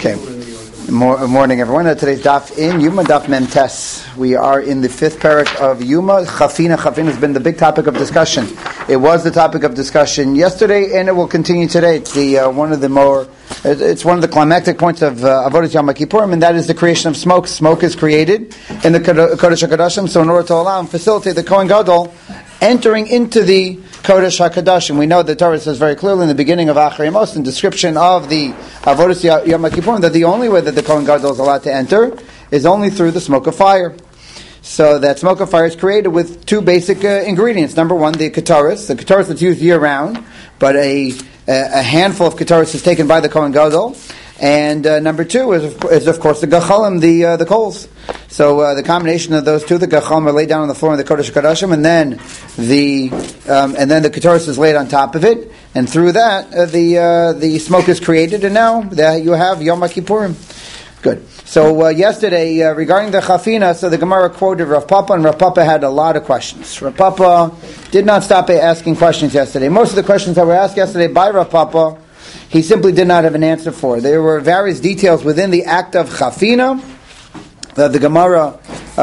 Okay. Morning, everyone. Today's daf in Yuma, daf Mem Tes. We are in the fifth parak of Yuma. Chafina has been the big topic of discussion. It was the topic of discussion yesterday, and it will continue today. It's one of the climactic points of Avodas Yom Kippurim, and that is the creation of smoke. Smoke is created in the Kodesh HaKodashim, so in order to allow and facilitate the Kohen Gadol entering into the Kodesh HaKodashim. We know the Torah says very clearly in the beginning of Acharei Mos, in description of the Avodas Yom Kippurim, that the only way that the Kohen Gadol is allowed to enter is only through the smoke of fire. So that smoke of fire is created with two basic ingredients. Number one, the Ketaris. The Ketaris that's used year-round, but a handful of Ketaris is taken by the Kohen Gadol. And number two is of course the Gachalim, the coals. So the combination of those two, the Gachalim are laid down on the floor in the Kodesh HaKodashim, and then the Ketaris is laid on top of it, and through that the smoke is created, and now you have Yom Kippurim. Good. So yesterday, regarding the Chafina, so the Gemara quoted Rav Papa, and Rav Papa had a lot of questions. Rav Papa did not stop asking questions yesterday. Most of the questions that were asked yesterday by Rav Papa, he simply did not have an answer for. There were various details within the act of Chafina that the Gemara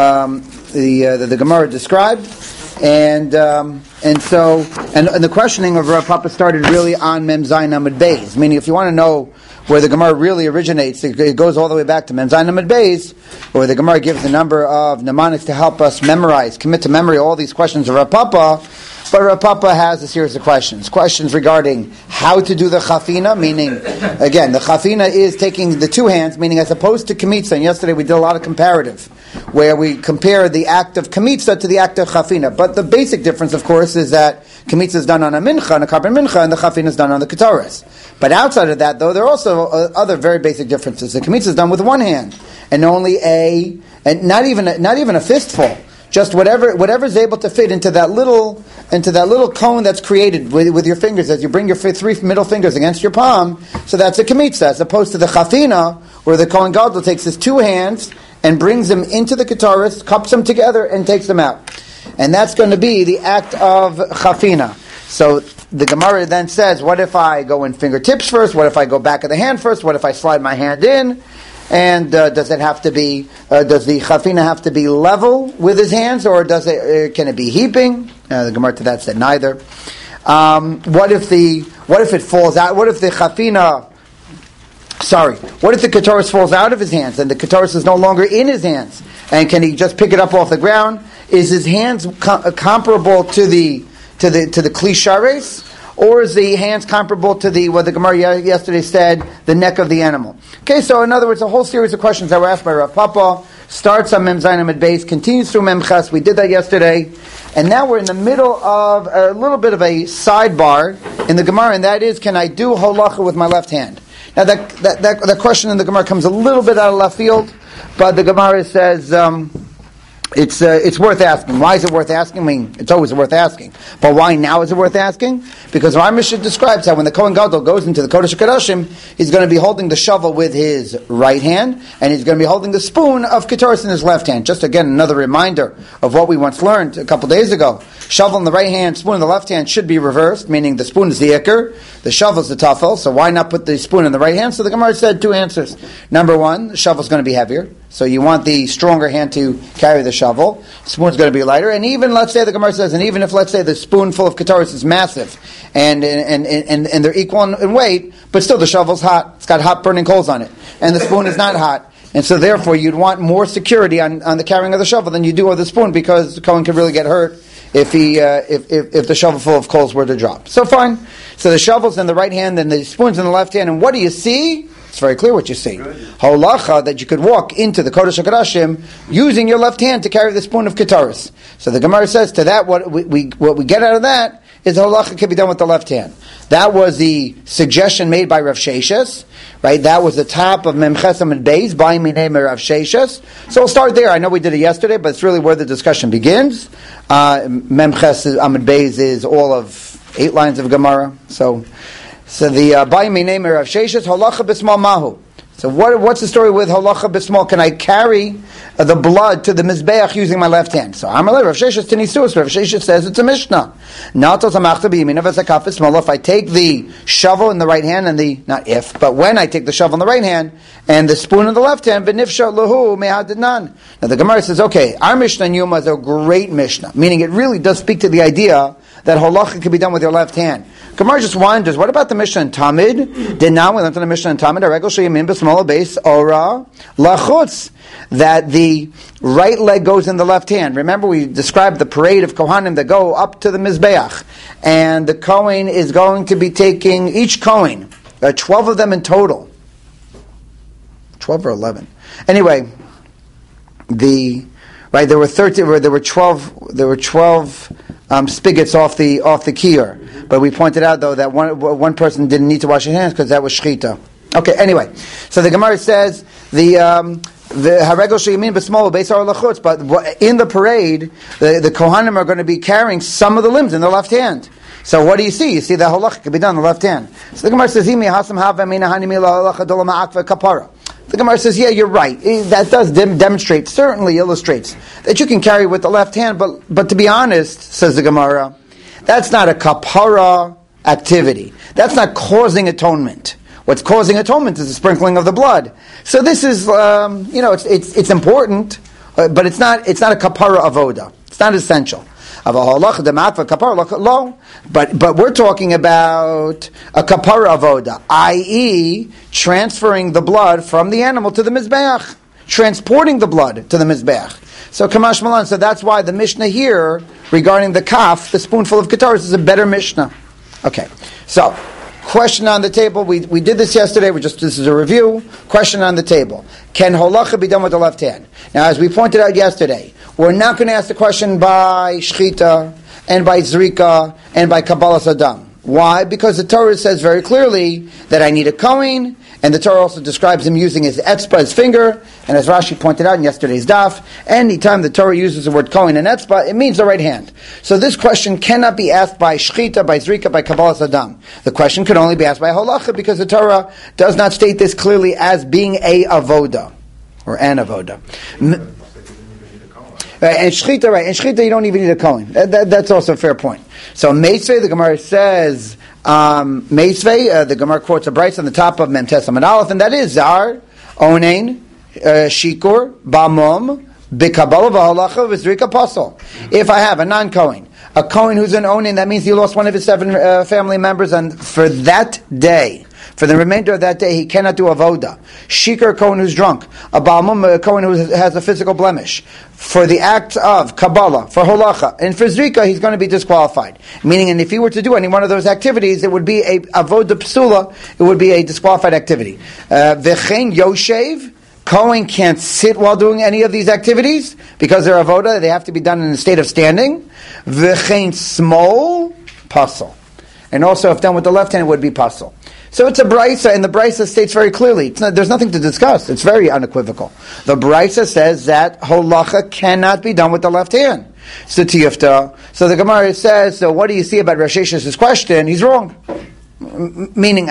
the Gemara described, and the questioning of Rav Papa started really on Mem Zayin Amud Beis. Meaning, if you want to know where the Gemara really originates, it goes all the way back to Mem Zayin Amud Beis, where the Gemara gives a number of mnemonics to help us commit to memory all these questions of Rav Papa. But Rav Papa has a series of questions regarding how to do the chafina, meaning, again, the chafina is taking the two hands, meaning as opposed to kamitza, and yesterday we did a lot of comparative, where we compare the act of kamitza to the act of chafina. But the basic difference, of course, is that kamitza is done on a mincha, on a carbon mincha, and the chafina is done on the ketaris. But outside of that, though, there are also other very basic differences. The kamitza is done with one hand, and only not even a fistful. Just whatever is able to fit into that little cone that's created with your fingers as you bring your three middle fingers against your palm. So that's a kamitza, as opposed to the chafina, where the Kohen Gadol takes his two hands and brings them into the ketaris, cups them together, and takes them out. And that's going to be the act of chafina. So the Gemara then says, what if I go in fingertips first? What if I go back of the hand first? What if I slide my hand in? And does the chafina have to be level with his hands, or can it be heaping? The Gemara to that said neither. What if it falls out? What if the ketaris falls out of his hands and the ketaris is no longer in his hands? And can he just pick it up off the ground? Is his hands comparable to the kli shares? Or is the hands comparable to what the Gemara yesterday said, the neck of the animal? Okay, so in other words, a whole series of questions that were asked by Rav Papa starts on Mem Zayin Amud Beis, continues through Mem Ches. We did that yesterday, and now we're in the middle of a little bit of a sidebar in the Gemara, and that is, can I do holacha with my left hand? Now that question in the Gemara comes a little bit out of left field, but the Gemara says it's worth asking. Why is it worth asking? I mean, it's always worth asking. But why now is it worth asking? Because our Mishnah describes how when the Kohen Gadol goes into the Kodesh HaKodashim, he's going to be holding the shovel with his right hand, and he's going to be holding the spoon of ketaris in his left hand. Just again, another reminder of what we once learned a couple days ago. Shovel in the right hand, spoon in the left hand should be reversed, meaning the spoon is the ikr, the shovel is the tafel, so why not put the spoon in the right hand? So the Gemara said two answers. Number one, the shovel is going to be heavier, so you want the stronger hand to carry the shovel. Spoon's going to be lighter, and even let's say the Gemara says, and even if let's say the spoonful of ketaris is massive, and they're equal in weight, but still the shovel's hot. It's got hot burning coals on it, and the spoon is not hot, and so therefore you'd want more security on the carrying of the shovel than you do of the spoon, because the Kohen could really get hurt if the shovel full of coals were to drop. So fine. So the shovel's in the right hand and the spoon's in the left hand, and what do you see? It's very clear what you see. Holacha, that you could walk into the Kodesh HaKodashim using your left hand to carry the spoon of ketaris. So the Gemara says to that, what we get out of that is holacha can be done with the left hand. That was the suggestion made by Rav Sheshes, right? That was the top of Mem Ches Amud Beis by Minei Rav Sheshes. So we'll start there. I know we did it yesterday, but it's really where the discussion begins. Mem Ches Amud Beis is all of 8 lines of Gemara. So the by Minei Rav Sheshes holacha b'smal mahu. So what's the story with halacha b'small? Can I carry the blood to the mizbeach using my left hand? So Amalei Rav Sheshes Tinisuus. Rav Sheshes says it's a mishnah. If I take the shovel in the right hand and but when I take the shovel in the right hand and the spoon in the left hand, v'nifsha lahu mehadidnan. Now the Gemara says, okay, our mishnah in Yuma is a great mishnah, meaning it really does speak to the idea that halacha can be done with your left hand. Gemara just wonders, what about the Mishnah in Tamid? Did now we learned in the Mishnah in Tamid, a regel sheyamin b'small base ora lachutz, that the right leg goes in the left hand. Remember, we described the parade of Kohanim that go up to the Mizbeach, and the Kohen is going to be taking each Kohen, 12 of them in total, 12 or 11. Anyway, there were 13. There were 12. There were 12 spigots off the kiyur. But we pointed out though that one person didn't need to wash his hands because that was shchita. Okay. Anyway, so the Gemara says the haregel sheyamin b'small beisar lachutz. But in the parade, the Kohanim are going to be carrying some of the limbs in the left hand. So what do you see? You see that halacha can be done in the left hand. So the Gemara says, kapara. The Gemara says, yeah, you're right. That does demonstrate, certainly illustrates, that you can carry with the left hand, but to be honest, says the Gemara, that's not a kapara activity. That's not causing atonement. What's causing atonement is the sprinkling of the blood. So this is, it's important, but it's not a kapara avoda. It's not essential. But we're talking about a kapara avoda, i.e., transferring the blood from the animal to the mizbeach, transporting the blood to the mizbeach. So Kamash Malan, so that's why the Mishnah here regarding the kaf, the spoonful of kataris, is a better Mishnah. Okay, so question on the table. We did this yesterday. This is a review. Question on the table: can holacha be done with the left hand? Now, as we pointed out yesterday, we're not going to ask the question by shchita and by zrika and by kabbalas adam. Why? Because the Torah says very clearly that I need a kohen, and the Torah also describes him using his etzba, his finger, and as Rashi pointed out in yesterday's daf, anytime the Torah uses the word kohen and etzba, it means the right hand. So this question cannot be asked by shchita, by zrika, by kabbalas adam. The question can only be asked by halacha because the Torah does not state this clearly as being a avoda, or an avoda. And shchita, right? And shchita, you don't even need a kohen. That's also a fair point. So Meisvei, the Gemara says, the Gemara quotes a brayso on the top of Mem Tes Amud Aleph, and that is Zar, Onein, Shikur, Bamom, B'Kabbalah V'Halacha V'Zrika Pasol. If I have a non-Kohen, a Kohen who's an Onein, that means he lost one of his 7 family members, and for that day, for the remainder of that day, he cannot do avoda. Shikar, Kohen who's drunk. A Balmum, a Kohen who has a physical blemish. For the act of Kabbalah, for Holacha, and for Zrika, he's going to be disqualified. Meaning, and if he were to do any one of those activities, it would be a avoda psula, it would be a disqualified activity. V'chein Yoshev, Kohen can't sit while doing any of these activities, because they're avoda, they have to be done in a state of standing. V'chein Smol, Pasal. And also, if done with the left hand, it would be Pasal. So it's a brayso, and the brayso states very clearly, there's nothing to discuss. It's very unequivocal. The brayso says that holacha cannot be done with the left hand. So tifta. So the Gemara says, so what do you see about Rav Shesh's question? He's wrong. Meaning,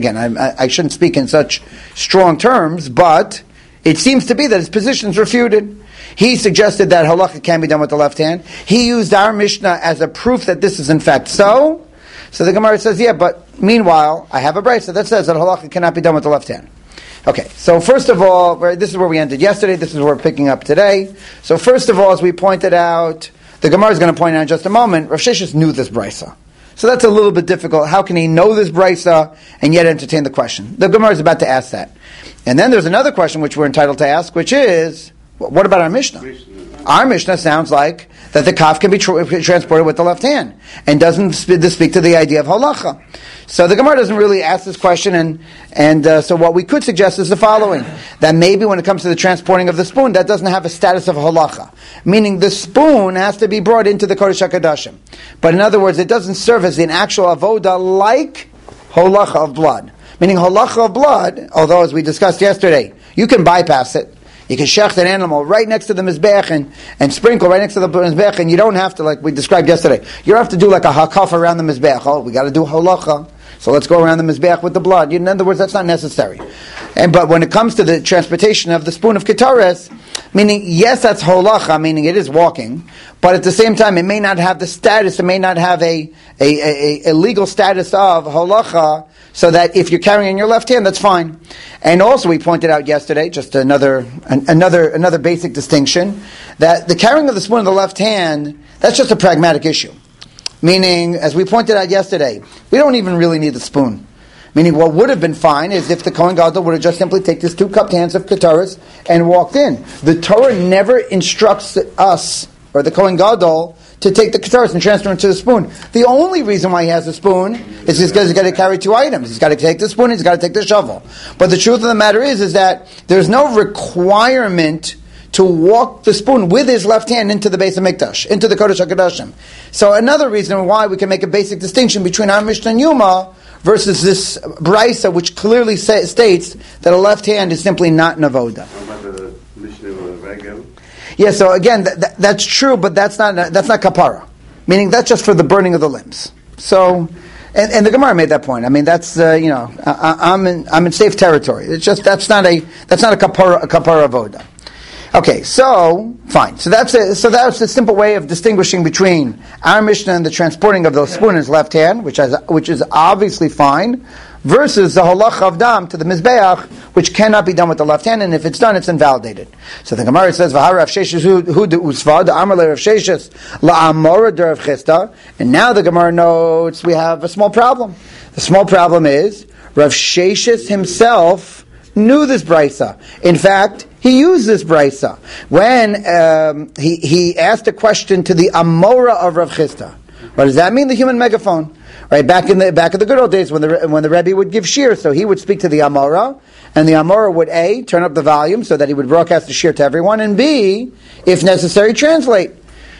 I shouldn't speak in such strong terms, but it seems to be that his position is refuted. He suggested that halacha can be done with the left hand. He used our Mishnah as a proof that this is in fact so. So the Gemara says, yeah, but meanwhile, I have a brayso that says that halacha cannot be done with the left hand. Okay, so first of all, this is where we ended yesterday, this is where we're picking up today. So first of all, as we pointed out, the Gemara is going to point out in just a moment, Rav Sheshes knew this brayso. So that's a little bit difficult. How can he know this brayso and yet entertain the question? The Gemara is about to ask that. And then there's another question which we're entitled to ask, which is, what about our Mishnah? Our Mishnah sounds like that the kaf can be transported with the left hand, and doesn't speak to the idea of halacha. So the Gemara doesn't really ask this question, and so what we could suggest is the following: that maybe when it comes to the transporting of the spoon, that doesn't have a status of halacha, meaning the spoon has to be brought into the Kodesh HaKadoshim. But in other words, it doesn't serve as an actual avoda like halacha of blood. Meaning halacha of blood, although as we discussed yesterday, you can bypass it. You can shecht an animal right next to the mizbeach and sprinkle right next to the mizbeach, and you don't have to, like we described yesterday, you don't have to do like a hakaf around the mizbeach. Oh, we got to do halacha. So let's go around the Mizbeach with the blood. In other words, that's not necessary. But when it comes to the transportation of the spoon of Ketores, meaning, yes, that's holacha, meaning it is walking, but at the same time, it may not have the status, it may not have a legal status of holacha, so that if you're carrying in your left hand, that's fine. And also, we pointed out yesterday, just another basic distinction, that the carrying of the spoon in the left hand, that's just a pragmatic issue. Meaning, as we pointed out yesterday, we don't even really need the spoon. Meaning, what would have been fine is if the Kohen Gadol would have just simply taken his 2 cupped hands of Ketoros and walked in. The Torah never instructs us, or the Kohen Gadol, to take the Ketoros and transfer into the spoon. The only reason why he has the spoon is because he's got to carry 2 items. He's got to take the spoon, he's got to take the shovel. But the truth of the matter is that there's no requirement to walk the spoon with his left hand into the Beis HaMikdash, into the Kodesh HaKadoshim. So another reason why we can make a basic distinction between our Mishnah and Yuma versus this Braisa, which clearly states that a left hand is simply not an avoda. How about the Mishnah of Regel? Yeah, so again, that's true, but that's not kapara. Meaning that's just for the burning of the limbs. So, and the Gemara made that point. I mean, that's I'm in safe territory. It's just that's not a kapara avoda. Okay, so fine. So that's the simple way of distinguishing between our Mishnah and the transporting of the spoon in his left hand, which is obviously fine, versus the halacha of dam to the mizbeach, which cannot be done with the left hand, and if it's done, it's invalidated. So the Gemara says, "V'har Rav Sheshes hu de usva the Amar le Rav Sheshes la'amora de Rav Chisda," and now the Gemara notes we have a small problem. The small problem is Rav Sheshes himself knew this brisa. In fact, he used this brisa when he asked a question to the Amora of Rav Chisda. What does that mean? The human megaphone, right? Back in the good old days when the Rebbe would give shir, so he would speak to the Amora, and the Amora would A, turn up the volume so that he would broadcast the shir to everyone, and B, if necessary, translate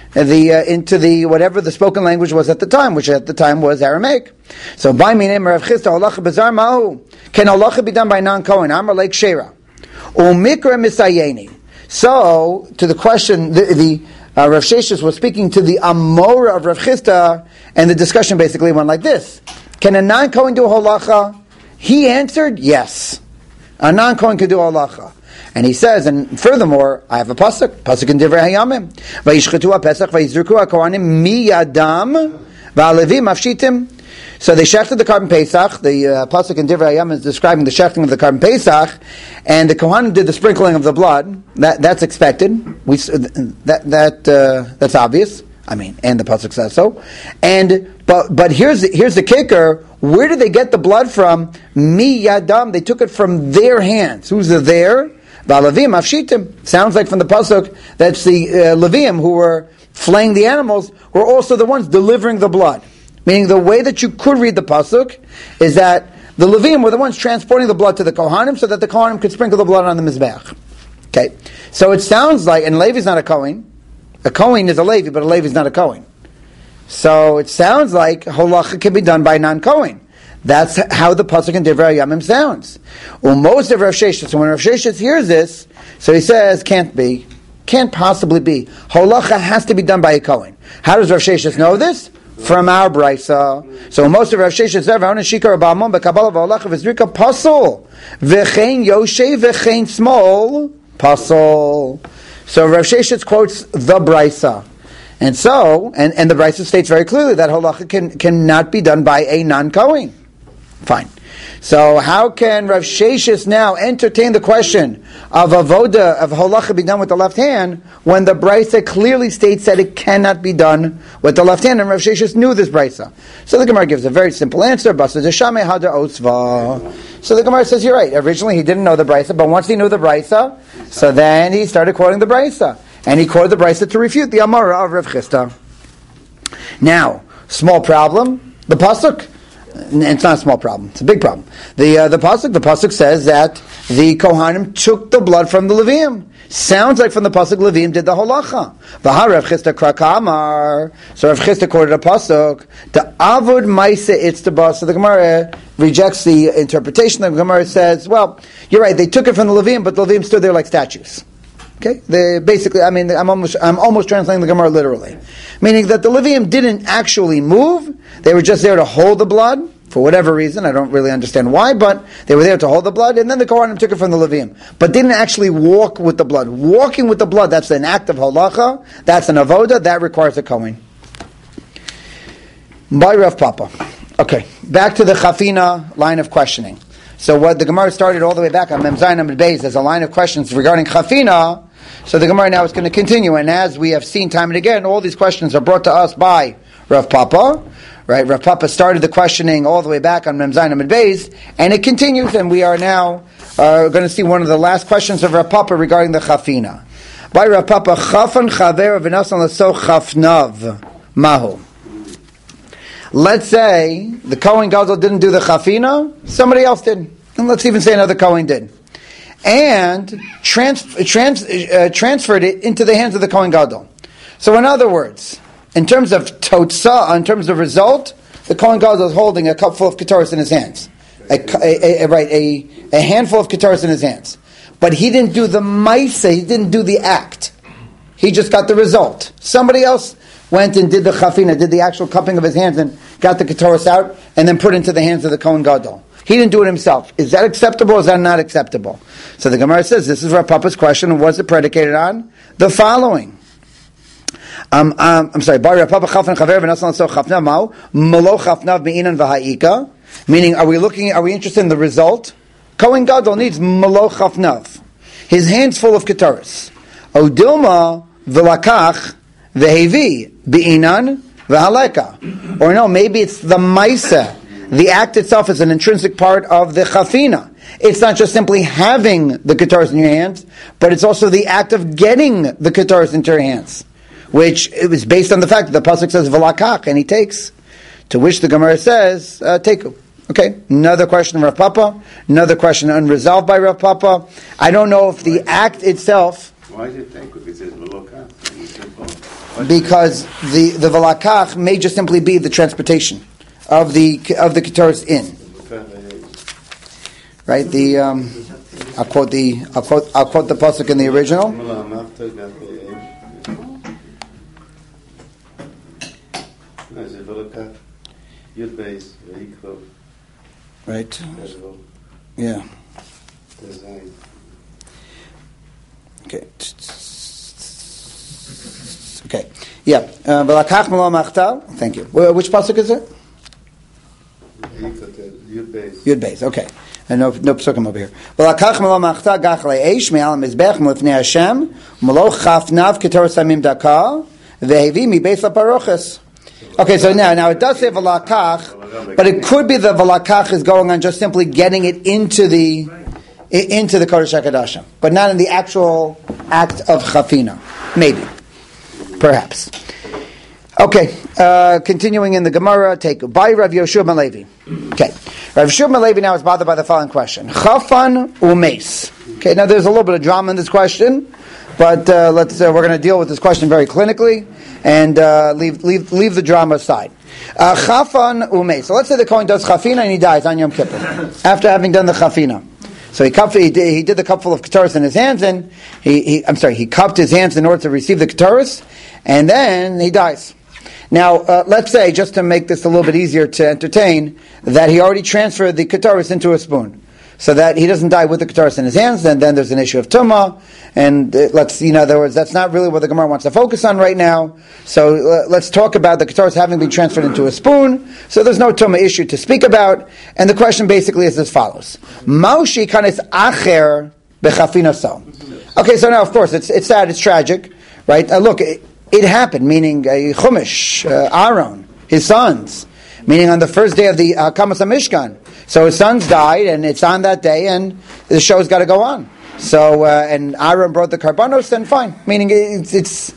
into the whatever the spoken language was at the time, which at the time was Aramaic. So by meaning Rav Chisda halacha bezar mahu, can halacha be done by non-Kohen? Amar Lake Shera. Umikra misayeni. So, to the question, the Rav Sheshes was speaking to the Amora of Rav Chisda, and the discussion basically went like this: can a non-Kohen do halacha? He answered, yes. A non-Kohen can do halacha. And he says, and furthermore, I have a pasuk in Divrei Hayamim. Vayishchetu ha-pesach vayizruku ha-kohanim miyadam va'alevim afshitim. So they shechted the Karban Pesach. The pasuk in Divrei Hayam is describing the shechting of the Karban Pesach, and the Kohanim did the sprinkling of the blood. That's expected. That's obvious. I mean, and the pasuk says so. But here's the kicker. Where did they get the blood from? Mi yadam. They took it from their hands. Who's the there? Va'alavim afshitim. Sounds like from the pasuk that's the Leviim who were flaying the animals were also the ones delivering the blood. Meaning the way that you could read the pasuk is that the Leviim were the ones transporting the blood to the Kohanim so that the Kohanim could sprinkle the blood on the Mizbeach. Okay, so it sounds like, and Levi's not a Kohen. A Kohen is a Levi, but a Levi is not a Kohen. So it sounds like halacha can be done by non-Kohen. That's how the pasuk in Divrei Hayamim sounds. Most of Rav Sheshes, so when Rav Sheshes hears this, so he says, can't possibly be. Halacha has to be done by a Kohen. How does Rav Sheshes know this? From our brisa. So most of Rav Sheshes said, "V'hon shikar ba'amon b'kabala v'olach v'zrika pasul v'chein yoshe v'chein small pasul." So Rav Sheshes quotes the brisa, and the brisa states very clearly that halacha cannot be done by a non-Kohen. Fine. So how can Rav Sheshes now entertain the question of avoda, of halacha be done with the left hand, when the brisa clearly states that it cannot be done with the left hand, and Rav Sheshes knew this brisa? So the Gemara gives a very simple answer, Basa deshame hada osva. So the Gemara says, you're right, originally he didn't know the brisa, but once he knew the brisa, so then he started quoting the brisa. And he quoted the brisa to refute the Amora of Rav Chisda. Now, small problem, the pasuk. It's not a small problem; it's a big problem. The pasuk says that the Kohanim took the blood from the Leviim. Sounds like from the pasuk Leviim did the holacha. V'har Rav Chisda krakamar. So Rav Chisda quoted a pasuk. The avod ma'ase itztaba. So the Gemara rejects the interpretation. The Gemara says, "Well, you're right. They took it from the Leviim, but the Leviim stood there like statues." Okay, they basically. I mean, I'm almost translating the Gemara literally, meaning that the Leviim didn't actually move; they were just there to hold the blood. for whatever reason. I don't really understand why, but they were there to hold the blood, and then the Kohanim took it from the Leviim. But didn't actually walk with the blood. Walking with the blood, that's an act of halacha, that's an avoda, that requires a Kohen. By Rav Papa. Okay, back to the Chafina line of questioning. So what the Gemara started all the way back on Mem Zayin Amud Beis as a line of questions regarding Chafina, so the Gemara now is going to continue, and as we have seen time and again, all these questions are brought to us by Rav Papa. Right, Rav Papa started the questioning all the way back on Mem Zayin Amud Beis, and it continues, and we are now going to see one of the last questions of Rav Papa regarding the Chafina. By Rav Papa, Chafan Chaver v'nasan laso chafnav mahu. Let's say the Kohen Gadol didn't do the Chafina, somebody else did, and let's even say another Kohen did, and transferred it into the hands of the Kohen Gadol. So in other words, in terms of totzah, in terms of result, the Kohen Gadol is holding a cup full of ketoros in his hands, a handful of ketoros in his hands. But he didn't do the ma'aseh, he didn't do the act. He just got the result. Somebody else went and did the chafina, did the actual cupping of his hands and got the ketoros out and then put it into the hands of the Kohen Gadol. He didn't do it himself. Is that acceptable or is that not acceptable? So the Gemara says, this is Rav Papa's question, and what's it predicated on? The following. I'm sorry. Bar Papa Chafan Chaver v'nasan so Chafna Mau Malo Chafnav Me'inan v'Ha'ika. Meaning, are we interested in the result? Kohen Gadol needs Malo Chafnav, his hands full of ketoros. Odilma v'lakach v'hevi be'inan v'haleka. Or no, maybe it's the ma'aseh. The act itself is an intrinsic part of the chafina. It's not just simply having the ketoros in your hands, but it's also the act of getting the ketoros into your hands, which it was based on the fact that the pasuk says v'lakach, and he takes, to which the Gemara says teku. Okay, another question of Rav Papa, another question unresolved by Rav Papa. I don't know if the act itself. Why is it teku? It says v'lakach. Because the v'lakach may just simply be the transportation of the ketoros in. Right. I'll quote the pasuk in the original. Right. Yeah. Okay. Okay. Yeah. Thank you. Which pasuk is it? Yud Beis. Okay. And no psukim over here. V'lakach malo machta gach le'esh me'al mizbech m'lifnei Hashem malo chafnav ketoros samim daka ve'hevi mi beis laparoches. Okay, so now it does say v'lakach, but it could be the v'lakach is going on just simply getting it into the Kodesh HaKadoshim, but not in the actual act of chafina. Maybe. Perhaps. Okay, continuing in the Gemara, take by Rav Yoshua ben Levi. Okay, Rav Yoshua ben Levi now is bothered by the following question: Chafan u'meis. Okay, now there's a little bit of drama in this question, but we're going to deal with this question very clinically and leave the drama aside. Chafan u'meis. So let's say the Kohen does chafina and he dies on Yom Kippur after having done the chafina. So he did the cupful of ketoros in his hands, and he cupped his hands in order to receive the ketoros, and then he dies. Now, let's say, just to make this a little bit easier to entertain, that he already transferred the ketoros into a spoon, so that he doesn't die with the ketoros in his hands, and then there's an issue of tumah, and in other words, that's not really what the Gemara wants to focus on right now. So let's talk about the ketoros having been transferred into a spoon, so there's no tumah issue to speak about, and the question basically is as follows. Maushi kanes acher bechafina so. Okay, so now, of course, it's sad, it's tragic, right? Look, it happened, meaning Chumash, Aaron, his sons, meaning on the first day of the Kamas HaMishkan. So his sons died, and it's on that day, and the show's got to go on. So, and Aaron brought the karbanos, then fine. Meaning it's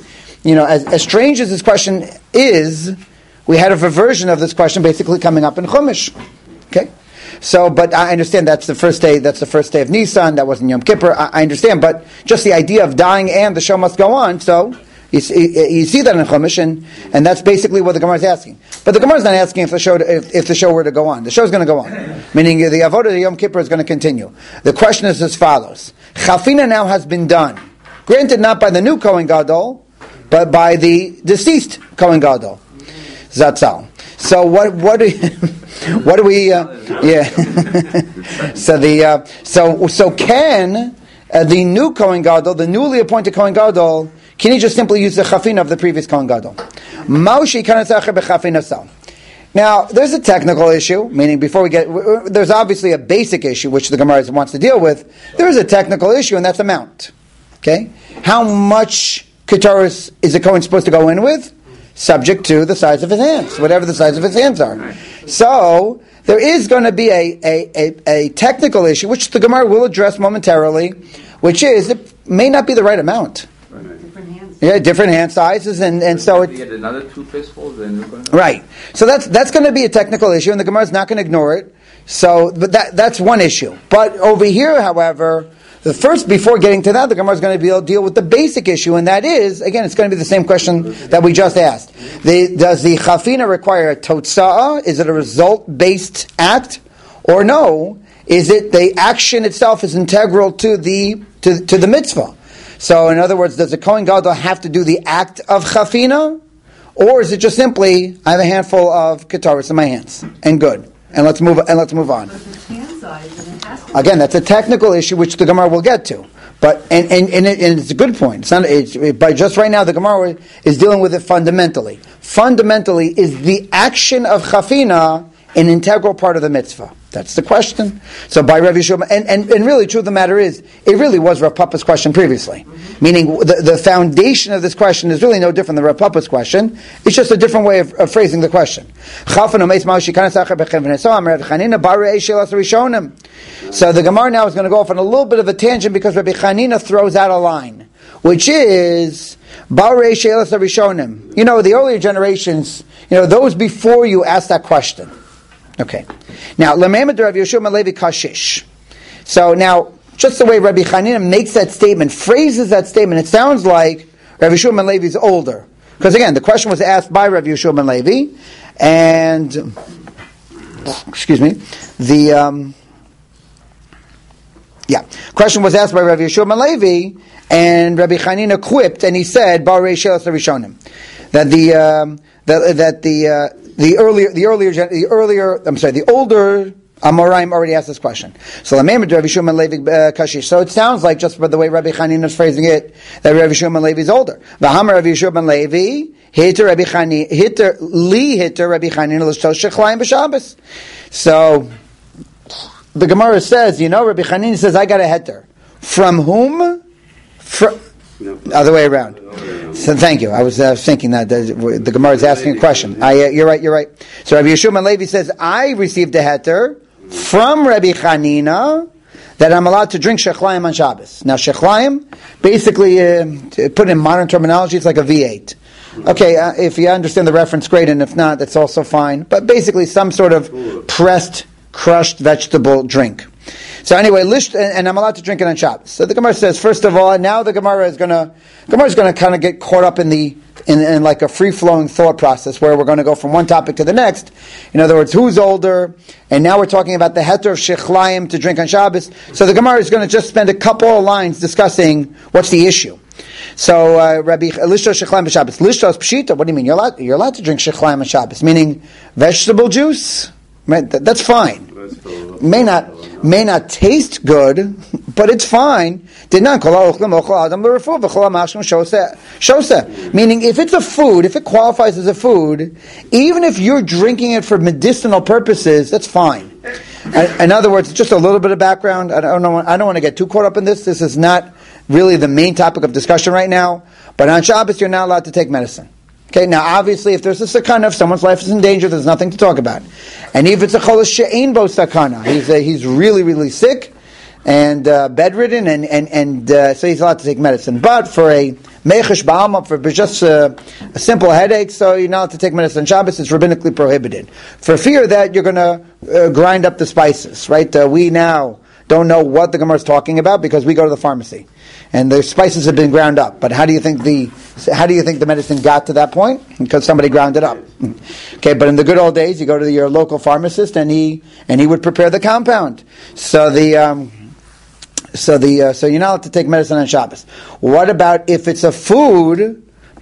as strange as this question is, we had a version of this question basically coming up in Chumash. Okay? So, but I understand that's the first day of Nisan, that wasn't Yom Kippur, I understand, but just the idea of dying and the show must go on, so you see that in Chumash, and that's basically what the Gemara is asking. But the Gemara is not asking if the show were to go on. The show is going to go on, meaning the avodah of Yom Kippur is going to continue. The question is as follows: Chafina now has been done, granted not by the new Kohen Gadol, but by the deceased Kohen Gadol, Zatzal. So what do we? Yeah. So can the new Kohen Gadol, the newly appointed Kohen Gadol, can he just simply use the chafina of the previous Kohen Gadol? Now, there's a technical issue, meaning there's obviously a basic issue which the Gemara wants to deal with. There is a technical issue, and that's amount. Okay, how much Ketoris is a Kohen supposed to go in with? Subject to the size of his hands, whatever the size of his hands are. So there is going to be a technical issue, which the Gemara will address momentarily, which is it may not be the right amount. Different hands. Yeah, different hand sizes, and so you get another 2 fistfuls, then you're going to... Right. So that's going to be a technical issue, and the Gemara is not going to ignore it. So, but that's one issue. But over here, however, before getting to that, the Gemara is going to deal with the basic issue, and that is, again, it's going to be the same question that we just asked. Does the chafina require a totza'ah? Is it a result-based act? Or no? Is it the action itself is integral to the mitzvah? So, in other words, does the Kohen Gadol have to do the act of chafina? Or is it just simply, I have a handful of ketoris in my hands, and good. And let's move on. Again, that's a technical issue which the Gemara will get to. But and it's a good point. But just right now, the Gemara is dealing with it fundamentally. Fundamentally, is the action of chafina an integral part of the mitzvah? That's the question. So by Rav Yeshua, and really, truth of the matter is, it really was Rav Papa's question previously. Meaning, the foundation of this question is really no different than Rav Papa's question. It's just a different way of phrasing the question. So the Gemara now is going to go off on a little bit of a tangent because Rabbi Chanina throws out a line, which is the earlier generations, those before you asked that question. Okay. Now, Lamemad Rav Yeshua Levi Kashish. So now, just the way Rabbi Chanina makes that statement, phrases that statement, it sounds like Rav Yeshua ben Levi is older. Because again, the question was asked by Rav Yeshua ben Levi, and question was asked by Rav Yeshua ben Levi, and Rabbi Chanina quipped, and he said, "Bar Reishelas Rishonim," that the older Amoraim already asked this question. So it sounds like, just by the way Rabbi Chanina is phrasing it, that Rabbi Yeshua ben Levi is older. V'hamar Rabbi Yeshua ben Levi hitter Rabbi Chanina l'shel shechlayim b'Shabbos. So the Gemara says, Rabbi Chanina says, I got a heter. From whom? Other way around. So thank you. I was thinking that the Gemara is asking a question. You're right. So Rabbi Yeshua ben Levi says, I received a heter from Rabbi Chanina that I'm allowed to drink shechlayim on Shabbos. Now shechlayim, basically, put in modern terminology, it's like a V8. Okay, if you understand the reference, great, and if not, that's also fine. But basically some sort of pressed, crushed vegetable drink. So anyway, and I'm allowed to drink it on Shabbos. So the Gemara says, first of all, now the Gemara is going to kind of get caught up in like a free-flowing thought process where we're going to go from one topic to the next. In other words, who's older? And now we're talking about the heter of shechlayim to drink on Shabbos. So the Gemara is going to just spend a couple of lines discussing what's the issue. So Rabbi Lishtos shechlayim b'Shabbos. Lishtos pshita. What do you mean? You're allowed to drink shechlayim on Shabbos, meaning vegetable juice. That's fine. May not taste good, but it's fine. Meaning, if it's a food, if it qualifies as a food, even if you're drinking it for medicinal purposes, that's fine. In other words, just a little bit of background. I don't want to get too caught up in this. This is not really the main topic of discussion right now. But on Shabbos, you're not allowed to take medicine. Okay, now obviously if there's a sakana, if someone's life is in danger, there's nothing to talk about. And if it's a cholos she'ein bo sakana, he's really, really sick and bedridden, and so he's allowed to take medicine. But for a mechesh ba'alma, for just a simple headache, so you're not allowed to take medicine on Shabbos, it's rabbinically prohibited. For fear that you're going to grind up the spices, right? We now don't know what the Gemara is talking about because we go to the pharmacy. And the spices have been ground up. But how do you think the medicine got to that point? Because somebody ground it up. Okay, but in the good old days, you go to your local pharmacist, and he would prepare the compound. So you're not allowed to take medicine on Shabbos. What about if it's a food,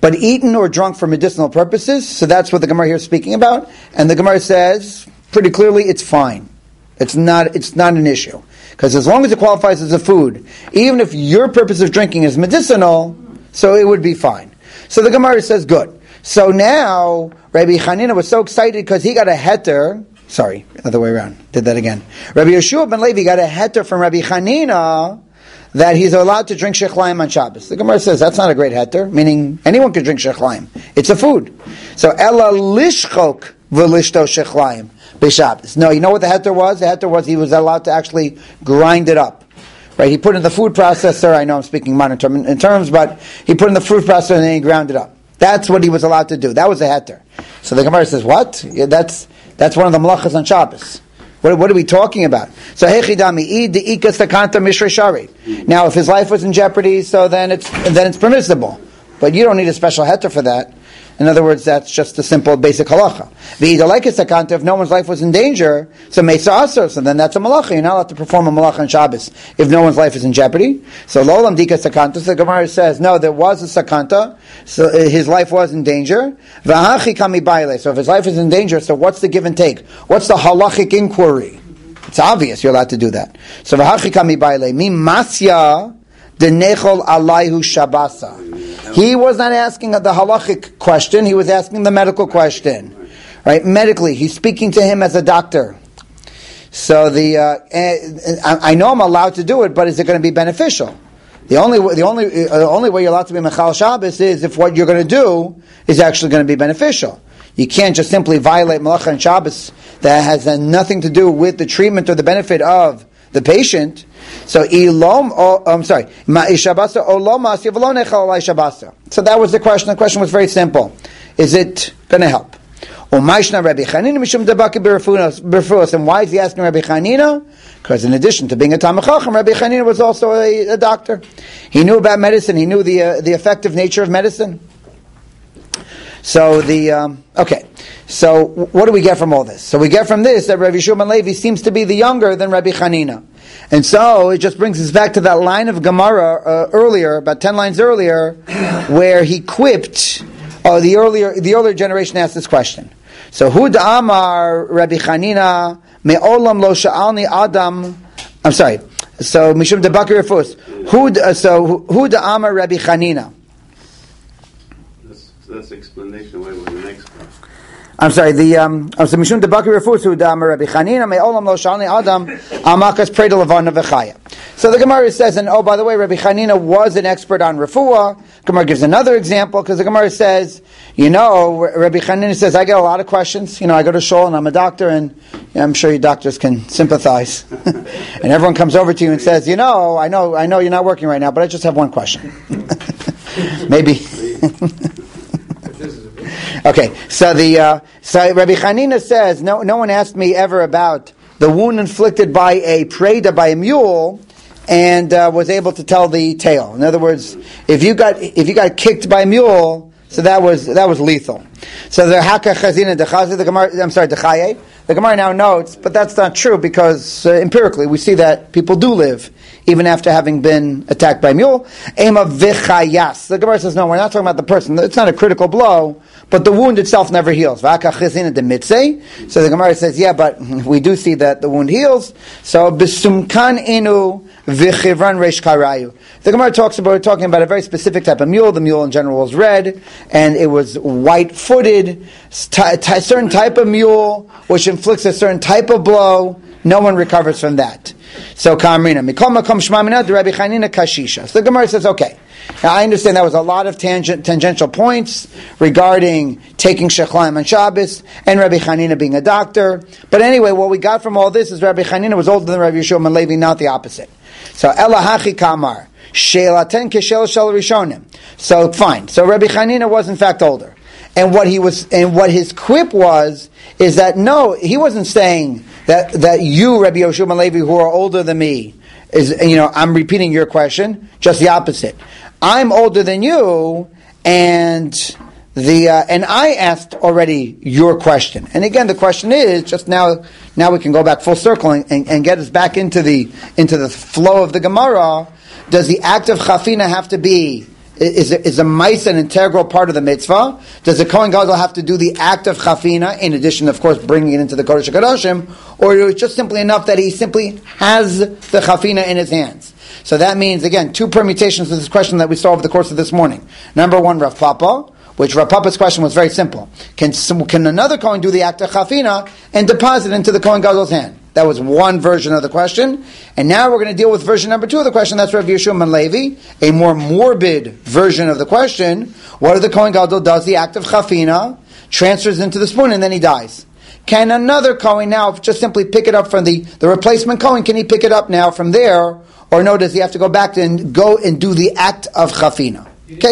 but eaten or drunk for medicinal purposes. So that's what the Gemara here is speaking about. And the Gemara says pretty clearly it's fine. It's not an issue. Because as long as it qualifies as a food, even if your purpose of drinking is medicinal, so it would be fine. So the Gemara says good. So now Rabbi Chanina was so excited because he got a heter. Sorry, other way around. Did that again. Rabbi Yeshua ben Levi got a heter from Rabbi Chanina that he's allowed to drink shechlayim on Shabbos. The Gemara says that's not a great heter, meaning anyone can drink shechlayim. It's a food. So ella lishchok v'lishto shechlayim b'Shabbos. No, you know what the heter was? The heter was he was allowed to actually grind it up. Right? He put in the food processor. I know I'm speaking modern in terms, but he put in the food processor and then he ground it up. That's what he was allowed to do. That was a heter. So the Gemara says, what? Yeah, that's one of the malachas on Shabbos. What are we talking about? So hechidami deika sakanta mishrei shari. Now, if his life was in jeopardy, so then it's permissible. But you don't need a special heter for that. In other words, that's just a simple, basic halacha. V'idalaika sakanta, if no one's life was in danger, so meisa asur, so then that's a malacha. You're not allowed to perform a malacha on Shabbos if no one's life is in jeopardy. So lolam dika sakanta, so the Gemara says, no, there was a sakanta, so his life was in danger. V'hachi kami baile, so if his life is in danger, so what's the give and take? What's the halachic inquiry? It's obvious you're allowed to do that. So v'hachi kami baile, mi masya denechol alayhu shabasa. He was not asking the halachic question, he was asking the medical question. Right? Medically, he's speaking to him as a doctor. So I know I'm allowed to do it, but is it going to be beneficial? The only way you're allowed to be Mechal Shabbos is if what you're going to do is actually going to be beneficial. You can't just simply violate Malacha and Shabbos that has nothing to do with the treatment or the benefit of the patient. So I'm sorry. So that was the question. The question was very simple. Is it going to help? And why is he asking Rabbi Chanina? Because in addition to being a Talmid Chacham, Rabbi Chanina was also a doctor. He knew about medicine. He knew the effective nature of medicine. So okay. So what do we get from all this? So we get from this that Rabbi Yeshua ben Levi seems to be the younger than Rabbi Chanina. And so it just brings us back to that line of Gemara earlier, about 10 lines earlier, where he quipped, the earlier generation asked this question. So Hu da'amar Rabbi Chanina me'olam lo sha'alni adam. I'm sorry. So Mishum debakir refus. Hu da'amar Rabbi Chanina. That's the explanation. Wait, the next part. I'm sorry. So Mishum debakir refus Hu da'amar Rabbi Chanina me'olam lo sha'alni adam amakas preda levana v'chaya. So the Gemara says, and by the way, Rabbi Chanina was an expert on refuah. Gemara gives another example because the Gemara says, Rabbi Chanina says, I get a lot of questions. I go to shul and I'm a doctor, and I'm sure you doctors can sympathize. And everyone comes over to you and says, I know you're not working right now, but I just have one question. Maybe. Okay, so Rabbi Chanina says, no one asked me ever about the wound inflicted by a preda, by a mule, and was able to tell the tale. In other words, if you got kicked by a mule, so that was lethal. So the Haka Chazina the Gemara, Dechaye. The Gemara now notes, but that's not true because empirically we see that people do live even after having been attacked by a mule. Ema v'chayas. The Gemara says, no, we're not talking about the person. It's not a critical blow, but the wound itself never heals. V'aka chizina de mitzeh. So the Gemara says, yeah, but we do see that the wound heals. So b'sumkan inu v'chivran reish karayu. The Gemara talking about a very specific type of mule. The mule in general was red, and it was white-footed. Certain type of mule, which inflicts a certain type of blow. No one recovers from that. So Kamrina, Mikol Makom Shmamina, Rabbi Chanina Kashisha. So the Gemara says, okay. Now I understand that was a lot of tangential points regarding taking Shechlayim on Shabbos and Rabbi Chanina being a doctor. But anyway, what we got from all this is Rabbi Chanina was older than Rabbi Yeshua ben Levi, not the opposite. So Ela Hachi Kamar, She'elaten Keshel Shel Rishonim. So fine. So Rabbi Chanina was in fact older. And what his quip was is that no, he wasn't saying that you, Rabbi Yeshua ben Levi, who are older than me, I'm repeating your question. Just the opposite. I'm older than you, and I asked already your question. And again, the question is just now we can go back full circle and get us back into the flow of the Gemara. Does the act of chafina have to be Is a mice an integral part of the mitzvah? Does the Kohen Gadol have to do the act of chafina, in addition, of course, bringing it into the Kodesh HaKadoshim, or is it just simply enough that he simply has the chafina in his hands? So that means, again, two permutations of this question that we saw over the course of this morning. Number one, Rav Papa, which Rav Papa's question was very simple. Can another Kohen do the act of chafina and deposit into the Kohen Gadol's hand? That was one version of the question. And now we're going to deal with version number two of the question. That's Rav Yeshua ben Levi, a more morbid version of the question. What if the Kohen Gadol does the act of chafina, transfers into the spoon, and then he dies? Can another Kohen now just simply pick it up from the replacement Kohen? Can he pick it up now from there? Or no, does he have to go back and go and do the act of chafina?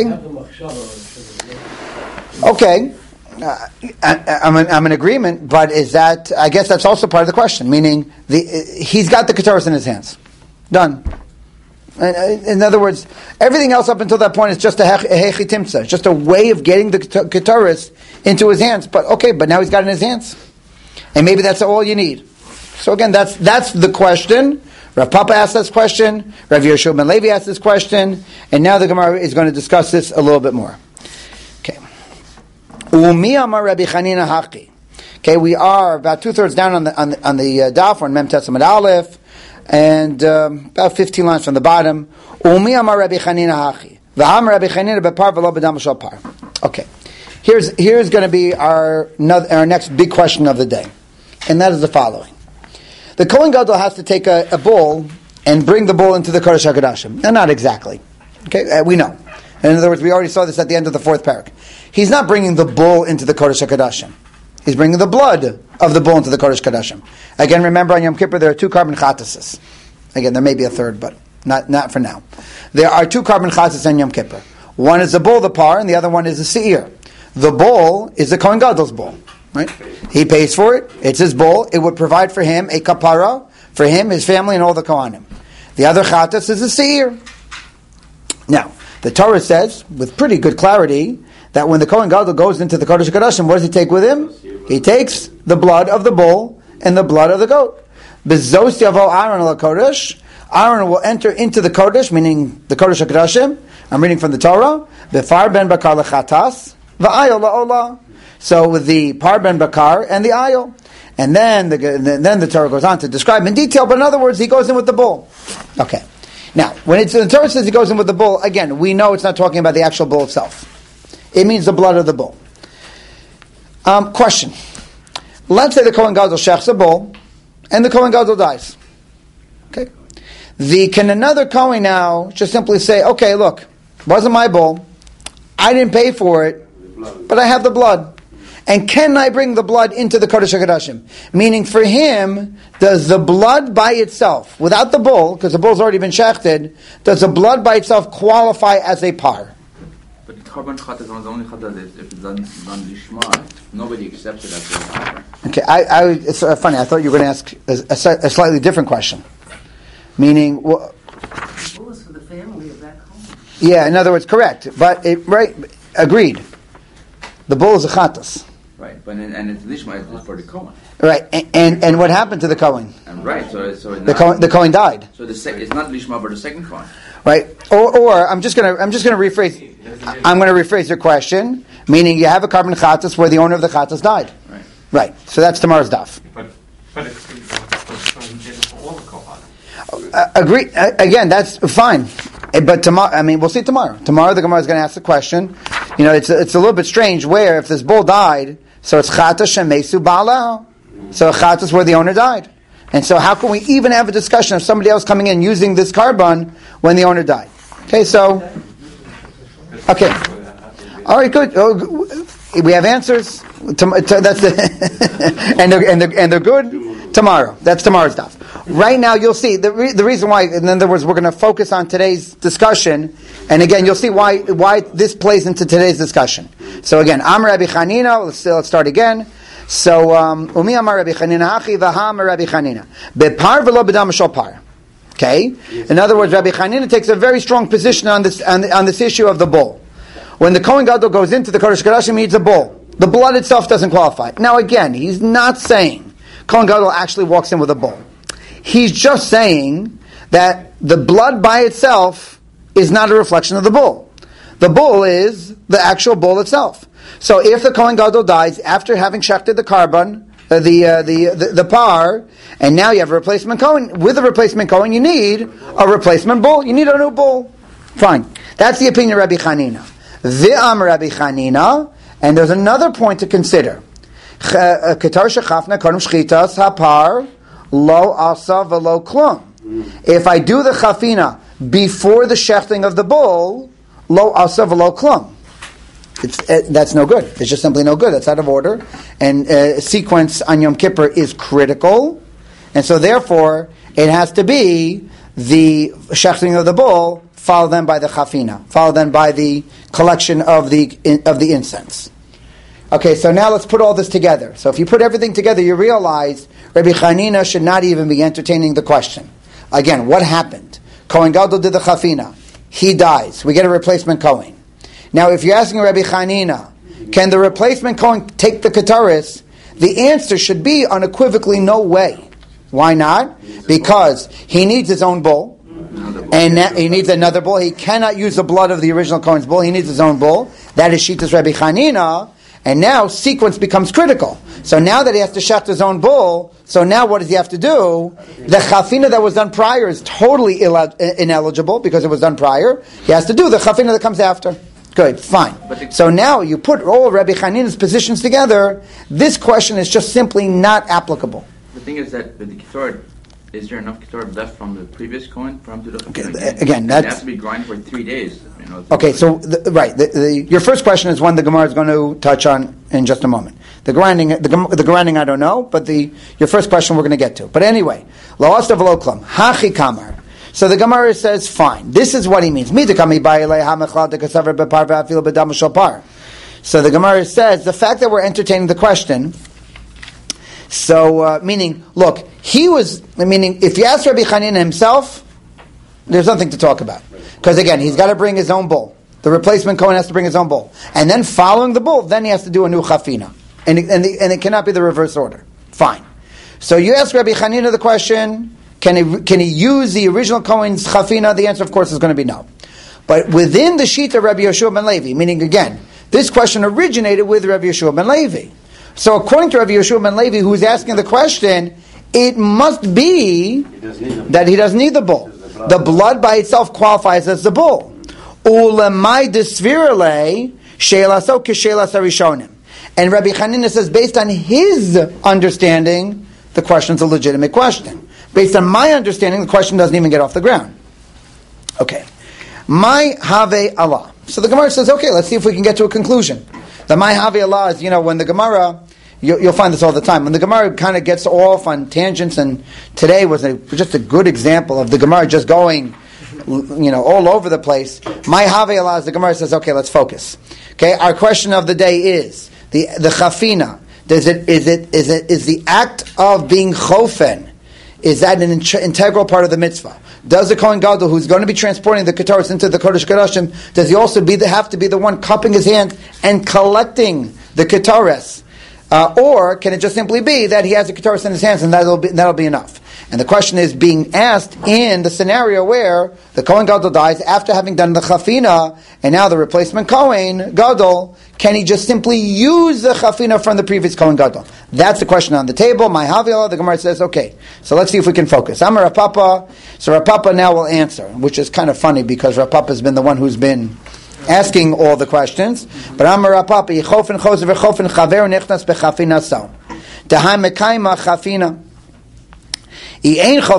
Okay. I'm in agreement, but is that? I guess that's also part of the question. Meaning, he's got the Keteros in his hands. Done. In other words, everything else up until that point is just a hechi timtza, just a way of getting the Keteros into his hands. But now he's got it in his hands, and maybe that's all you need. So again, that's the question. Rav Papa asked this question. Rav Yeshua ben Levi asked this question, and now the Gemara is going to discuss this a little bit more. Umi amar Rabbi Chanina haki. Okay, we are about 2/3 down on the daf on Mem Tesamad Aleph, and about 15 lines from the bottom. Umi amar Rabbi Chanina haki. V'ham Rabbi Chanina bepar v'lo b'dam shel par. Okay, here's going to be our next big question of the day, and that is the following: the Kohen Gadol has to take a bull and bring the bull into the Kodesh HaKodashim. Now, not exactly. Okay, we know. In other words, we already saw this at the end of the fourth parak. He's not bringing the bull into the Kodesh HaKodashim. He's bringing the blood of the bull into the Kodesh HaKodashim. Again, remember on Yom Kippur there are 2 carbon chatases. Again, there may be a third, but not for now. There are 2 carbon chatases on Yom Kippur. One is the bull, the par, and the other one is the seir. The bull is the Kohen Gadol's bull. Right? He pays for it. It's his bull. It would provide for him a kapara, for him, his family, and all the Kohanim. The other chatas is the seir. Now, the Torah says, with pretty good clarity, that when the Kohen Gadol goes into the Kodesh HaKodashim, what does he take with him? He takes the blood of the bull and the blood of the goat. Bezos yavo Aaron al Kodesh. Aaron will enter into the Kodesh, meaning the Kodesh HaKodashim. I'm reading from the Torah. Befar ben bakar lechatas, va'ayol la'olah. So with the par ben bakar and the ayol. And then the Torah goes on to describe in detail, but in other words, he goes in with the bull. Okay. Now, when the Torah says he goes in with the bull, again, we know it's not talking about the actual bull itself. It means the blood of the bull. Question. Let's say the Kohen Gadol shechs a bull, and the Kohen Gadol dies. Okay. Can another Kohen now just simply say, okay, look, it wasn't my bull, I didn't pay for it, but I have the blood. And can I bring the blood into the Kodesh HaKodashim? Meaning for him, does the blood by itself, without the bull, because the bull's already been shechted, does the blood by itself qualify as a par? But the carbon chat is the only chat that if it's done lishma, nobody accepts it as a par. Okay, it's funny, I thought you were going to ask a slightly different question. Meaning, well, the bull is for the family of that home. Yeah, in other words, correct. But, agreed. The bull is a chatas. Right, but and it's lishma is for the Kohen. Right, and what happened to the Kohen? And right, so the Kohen died. So it's not lishma, but the second Kohen. Right, or I'm just gonna rephrase. I'm going to rephrase your question, meaning you have a carbon chatas where the owner of the chatas died. Right. So that's tomorrow's daf. But it's for all the Kohanim. Agree. Again, that's fine. But tomorrow, we'll see tomorrow. Tomorrow the Gemara is going to ask the question. It's a little bit strange where if this bull died, so it's chatas shemesu ba'ala. So a chatas where the owner died. And so how can we even have a discussion of somebody else coming in using this carbon when the owner died? Okay, so... Okay. All right, good. We have answers. That's the and they're good tomorrow. That's tomorrow's stuff. Right now, you'll see the reason why. In other words, we're going to focus on today's discussion, and again, you'll see why this plays into today's discussion. So again, Amar Rabbi Chanina. Let's start again. So Umi Amar Rabbi Chanina Hachi V'Ham Rabbi Chanina Bepar V'Lo B'Dam Shel Par. Okay. In other words, Rabbi Chanina takes a very strong position on this issue of the bull. When the Kohen Gadol goes into the Kodesh HaKodashim, he needs a bull. The blood itself doesn't qualify. Now again, he's not saying Kohen Gadol actually walks in with a bull. He's just saying that the blood by itself is not a reflection of the bull. The bull is the actual bull itself. So if the Kohen Gadol dies after having shechted the carbon, the par, and now you have a replacement Kohen, with a replacement Kohen you need a replacement bull. You need a new bull. Fine. That's the opinion of Rabbi Chanina. V'am Rabbi Chanina, and there's another point to consider. Ketar shechafna kodim shchitas hapar lo asa v'lo klum. If I do the chafina before the shechting of the bull, lo asa v'lo klum. That's no good. It's just simply no good. That's out of order. And sequence on Yom Kippur is critical. And so therefore, it has to be the shechting of the bull, followed then by the chafina, followed then by the collection of the incense. Okay, so now let's put all this together. So if you put everything together, you realize Rabbi Chanina should not even be entertaining the question. Again, what happened? Kohen Gadol did the chafina. He dies. We get a replacement Kohen. Now, if you're asking Rabbi Chanina, can the replacement Kohen take the Ketaris? The answer should be unequivocally no way. Why not? Because he needs his own bull, and he needs another bull. He cannot use the blood of the original Kohen's bull. He needs his own bull. That is Shitas Rabbi Chanina, and now sequence becomes critical. So now that he has to shecht his own bull, so now what does he have to do? The chafina that was done prior is totally ineligible because it was done prior. He has to do the chafina that comes after. Good, fine. So now you put all Rabbi Chanina's positions together, this question is just simply not applicable. The thing is that with the Ketor, is there enough Ketor left from the previous Kohen for him to do again, that has to be grind for 3 days. Okay, so your first question is one the Gemara is going to touch on in just a moment. The grinding I don't know, but your first question we're going to get to. But anyway, lo asta v'lo klum, hachi kamar. So the Gemara says, fine. This is what he means. So the Gemara says, the fact that we're entertaining the question, meaning, look, if you ask Rabbi Chanina himself, there's nothing to talk about. Because again, he's got to bring his own bull. The replacement Kohen has to bring his own bull. And then following the bull, then he has to do a new chafina. And it cannot be the reverse order. Fine. So you ask Rabbi Chanina the question, can he use the original Kohen's chafina? The answer, of course, is going to be no. But within the sheet of Rabbi Yehoshua ben Levi, meaning again, this question originated with Rabbi Yehoshua ben Levi. So according to Rabbi Yehoshua ben Levi, who is asking the question, it must be that he doesn't need the bull. The blood by itself qualifies as the bull. Ulemai desvirale she'elaso k'she'elas harishonim. And Rabbi Chanina says, based on his understanding, the question is a legitimate question. Based on my understanding, the question doesn't even get off the ground. Okay. My have Allah. So the Gemara says, okay, let's see if we can get to a conclusion. The my have Allah is, when the Gemara, you'll find this all the time, when the Gemara kind of gets off on tangents, and today was just a good example of the Gemara just going, all over the place. My have Allah is the Gemara says, okay, let's focus. Okay, our question of the day is, the chafina, is the act of being chofen, is that an integral part of the mitzvah? Does the Kohen Gadol, who's going to be transporting the Ketaris into the Kodesh Kodashim, does he also have to be the one cupping his hand and collecting the Ketaris? Or can it just simply be that he has the Ketaris in his hands and that'll be enough? And the question is being asked in the scenario where the Kohen Gadol dies after having done the chafina, and now the replacement Kohen Gadol, can he just simply use the chafina from the previous Kohen Gadol? That's the question on the table. My Havila, the Gemara says, okay, so let's see if we can focus. Amar Rav Papa, so Rav Papa now will answer, which is kind of funny because Rav Papa has been the one who's been asking all the questions. But Amar Rav Papa, Yichofen choser v'chofen chaver nechnas bechafina so. Dehai mekayma chafina. So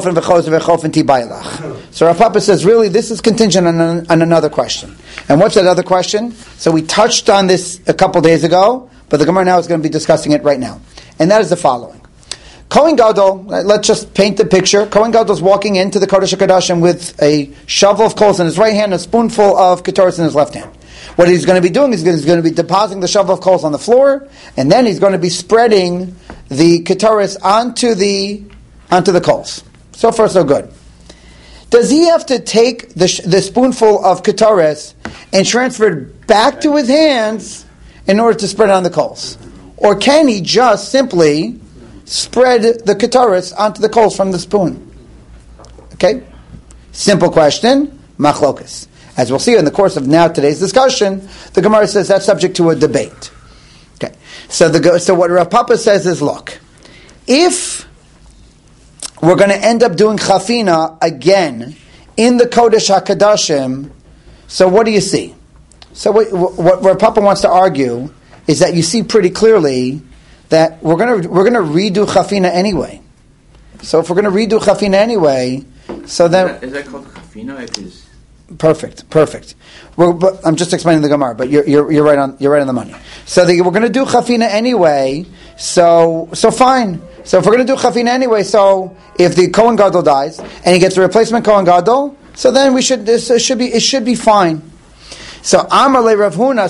Rav Papa says, really, this is contingent on another question. And what's that other question? So we touched on this a couple days ago, but the Gemara now is going to be discussing it right now. And that is the following. Kohen Gadol, let's just paint the picture. Kohen Gadol is walking into the Kodesh HaKodashim with a shovel of coals in his right hand, a spoonful of Ketoris in his left hand. What he's going to be doing is he's going to be depositing the shovel of coals on the floor, and then he's going to be spreading the Ketoris onto the coals. So far, so good. Does he have to take the spoonful of Ketoris and transfer it back to his hands in order to spread it on the coals? Or can he just simply spread the Ketoris onto the coals from the spoon? Okay? Simple question, machlokas. As we'll see in the course of now today's discussion, the Gemara says that's subject to a debate. Okay, so what Rav Papa says is, look, if we're going to end up doing chafina again in the Kodesh HaKadoshim, so what do you see? So what Rav Papa wants to argue is that you see pretty clearly that we're going to redo chafina anyway. So if we're going to redo chafina anyway, so then is that called chafina? It is perfect. But I'm just explaining the Gemara, but you're right on the money. So we're going to do chafina anyway. So fine. So if we're going to do chafina anyway, so if the Kohen Gadol dies and he gets a replacement Kohen Gadol, so then it should be fine. So Amar le Rav Huna,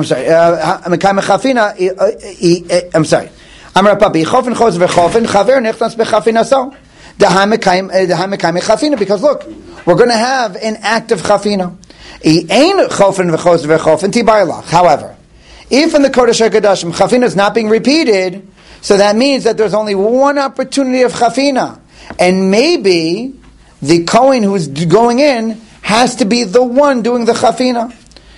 I'm sorry. Amar Papa, Chofen Chos v'Chofen Chaver Nechnas b'Chafina so. Because look, we're going to have an act of chafina. However, if in the Kodesh HaKadoshim chafina is not being repeated, so that means that there's only one opportunity of chafina, and maybe the Kohen who's going in has to be the one doing the chafina.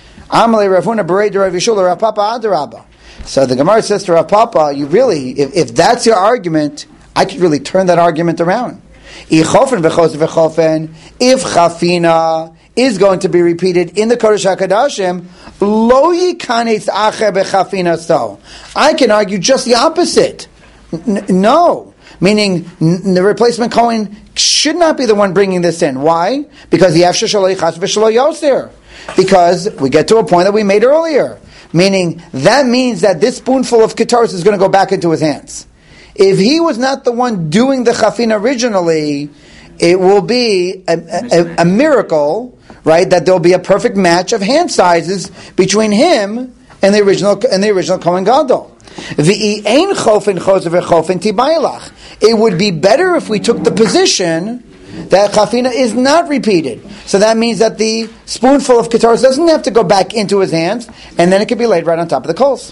So the Gemara says to Rav Papa, you really, if that's your argument, I could really turn that argument around. If chafina is going to be repeated in the Kodesh HaKadoshim, lo yikanes acher bechafina so. I can argue just the opposite. No. Meaning, the replacement Kohen should not be the one bringing this in. Why? Because because we get to a point that we made earlier. Meaning, that means that this spoonful of ketaris is going to go back into his hands. If he was not the one doing the chafin originally, it will be a miracle, right? That there will be a perfect match of hand sizes between him and the original Kohen Gadol. It would be better if we took the position that chafina is not repeated. So that means that the spoonful of ketaris doesn't have to go back into his hands, and then it can be laid right on top of the coals.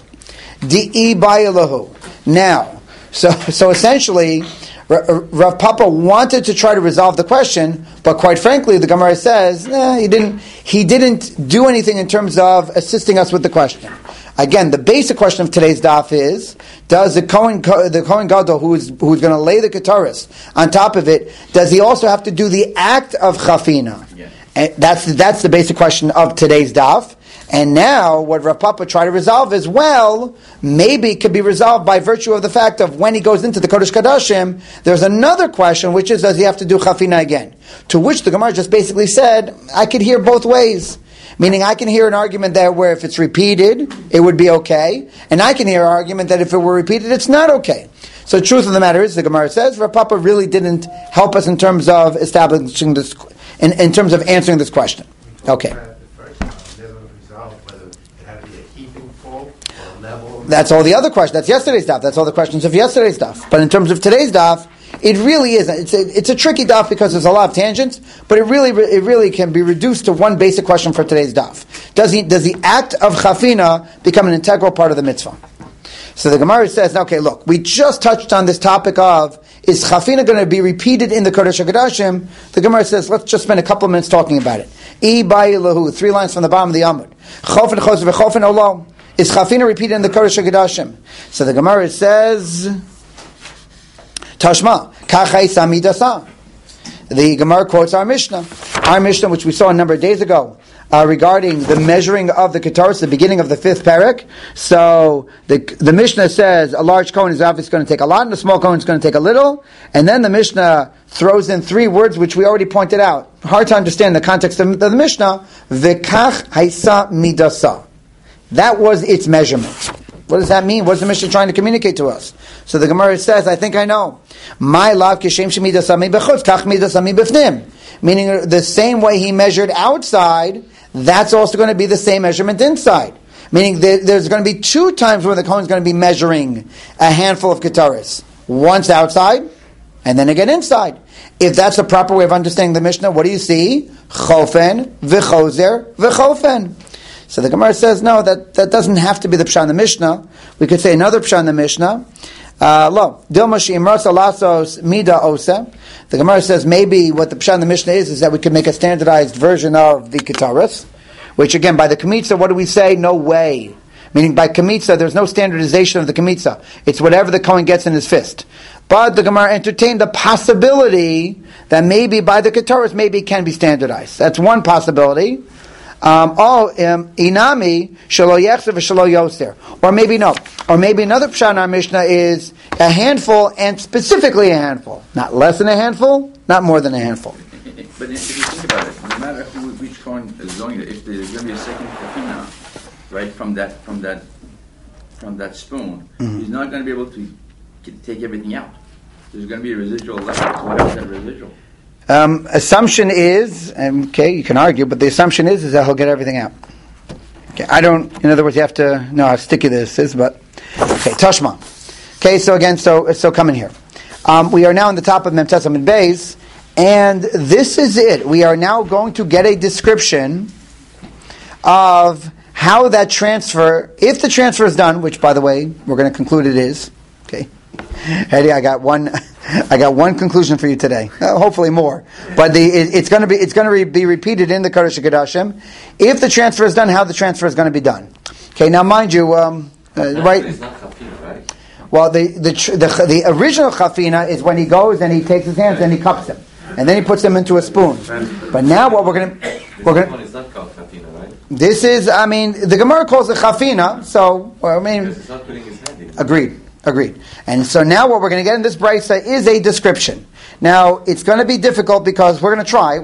Now, so essentially, Rav Papa wanted to try to resolve the question, but quite frankly, the Gemara says he didn't do anything in terms of assisting us with the question. Again, the basic question of today's daf is: does the Kohen Gadol who's going to lay the ketaris on top of it, does he also have to do the act of chafina? Yeah. And that's the basic question of today's daf. And now, what Rav Papa tried to resolve is, well, maybe it could be resolved by virtue of the fact of when he goes into the Kodesh Kadashim, there's another question, which is, does he have to do chafina again? To which the Gemara just basically said, I could hear both ways. Meaning, I can hear an argument there where if it's repeated, it would be okay. And I can hear an argument that if it were repeated, it's not okay. So the truth of the matter is, the Gemara says, Rav Papa really didn't help us in terms of establishing this, in terms of answering this question. Okay. That's all the other questions. That's yesterday's daf. That's all the questions of yesterday's daf. But in terms of today's daf, it really isn't. It's a tricky daf because there's a lot of tangents, but it really can be reduced to one basic question for today's daf. Does the act of chafina become an integral part of the mitzvah? So the Gemara says, okay, look, we just touched on this topic of, is chafina going to be repeated in the Kodesh HaKodashim? The Gemara says, let's just spend a couple of minutes talking about it. 3 lines from the bottom of the Amud. Chofen chos v'chofen olo. Is chafina repeated in the Kodesh HaKodashim? So the Gemara says, Tashma, kachai samidasa. The Gemara quotes our Mishnah, which we saw a number of days ago, regarding the measuring of the ketaris, the beginning of the 5th parak. So the Mishnah says a large kohen is obviously going to take a lot, and a small kohen is going to take a little. And then the Mishnah throws in 3 words which we already pointed out. Hard to understand the context of the Mishnah. V'kach haisa midasa. That was its measurement. What does that mean? What's the Mishnah trying to communicate to us? So the Gemara says, I think I know. My lav kishem shemidasami bechutz kach midasami b'fnim. Meaning the same way he measured outside, that's also going to be the same measurement inside. Meaning there's going to be 2 times where the Kohen is going to be measuring a handful of ketaris. Once outside, and then again inside. If that's the proper way of understanding the Mishnah, what do you see? Chofen, v'chozer, v'chofen. So the Gemara says, no, that doesn't have to be the pshat in the Mishnah. We could say another pshat in the Mishnah. Lo. Dilma she'imras alasos mida osa. The Gemara says maybe what the Pshat in the Mishnah is that we could make a standardized version of the Ketaris, which again, by the Kemitza, what do we say? No way. Meaning by Kemitza, there's no standardization of the Kemitza. It's whatever the Kohen gets in his fist. But the Gemara entertained the possibility that maybe by the Ketaris, maybe it can be standardized. That's one possibility. Inami shelo yechzer v'shelo yoser, or maybe no, or maybe another pshat in our Mishnah is a handful and specifically a handful, not less than a handful, not more than a handful. But if you think about it, no matter which Kohen is going, if there's going to be a second kafina, right from that spoon, he's not going to be able to take everything out. There's going to be a residual left. So what is that residual? Assumption is, okay, you can argue, but the assumption is that he'll get everything out. Okay, I don't, in other words, you have to know how sticky this is, but, okay, Tashma. Okay, so again, so come in here. We are now on the top of Mem Tes Amud Beis, and this is it. We are now going to get a description of how that transfer, if the transfer is done, which, by the way, we're going to conclude it is, okay. Eddie, I got one conclusion for you today. Hopefully more, but it's going to be repeated in the Kodesh HaKodashim. If the transfer is done, how the transfer is going to be done? Okay, now mind you, right? It's not chafina, right? Well, the original chafina is when he goes and he takes his hands and he cups them, and then he puts them into a spoon. But now what we're going to It's not called chafina, right? this is, the Gemara calls it chafina. So Because it's not putting his hand in. Agreed. And so now what we're going to get in this brisa is a description. Now, it's going to be difficult because I'm going to try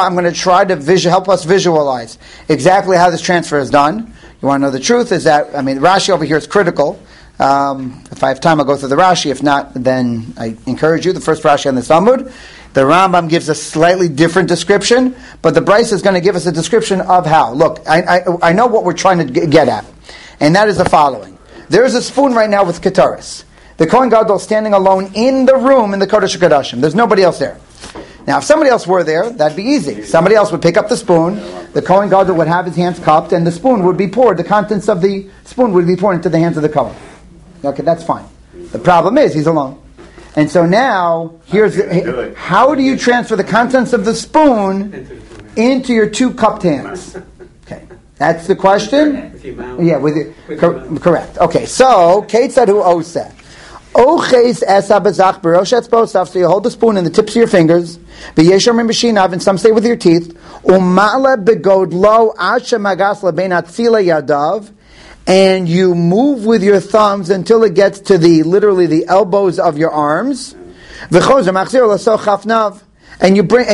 to help us visualize exactly how this transfer is done. You want to know the truth is that, Rashi over here is critical. If I have time, I'll go through the Rashi. If not, then I encourage you. The first Rashi on the Talmud. The Rambam gives a slightly different description, but the brisa is going to give us a description of how. Look, I know what we're trying to get at, and that is the following. There is a spoon right now with Ketaris. The Kohen Gadol standing alone in the room in the Kodesh HaKodashim. There's nobody else there. Now, if somebody else were there, that'd be easy. Somebody else would pick up the spoon, the Kohen Gadol would have his hands cupped, and the spoon would be poured. The contents of the spoon would be poured into the hands of the Kohen. Okay, that's fine. The problem is, he's alone. And so now, how do you transfer the contents of the spoon into your two cupped hands? Okay. That's the question? With your mouth. Yeah, correct. Okay, so, Ketzad hu oseh. Oches esa bezach b'rosh etzbosaf, so you hold the spoon in the tips of your fingers, v'yeshom b'shinav, and some say with your teeth, u'ma'le begodlo asha magas lebein atzila yadav, and you move with your thumbs until it gets to literally the elbows of your arms, v'chozer machzir l'so chafnav, and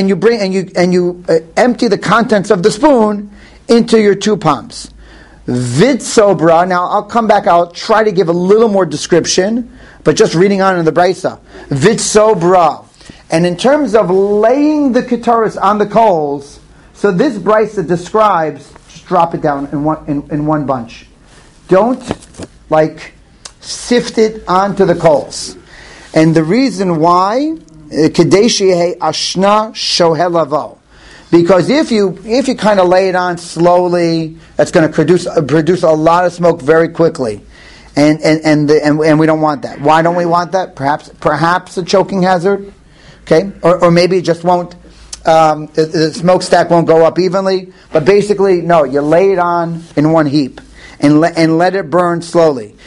you empty the contents of the spoon into your two palms. Vitsobra. Now I'll come back. I'll try to give a little more description, but just reading on in the brisa. Vitsobra. And in terms of laying the ketaris on the coals, so this brisa describes. Just drop it down in one bunch. Don't sift it onto the coals. And the reason why, Kadeshi ashna shohelavo. Because if you kind of lay it on slowly, that's going to produce a lot of smoke very quickly, and we don't want that. Why don't we want that? Perhaps a choking hazard, okay, or maybe it just won't. The smokestack won't go up evenly. But basically, no, you lay it on in one heap and let it burn slowly.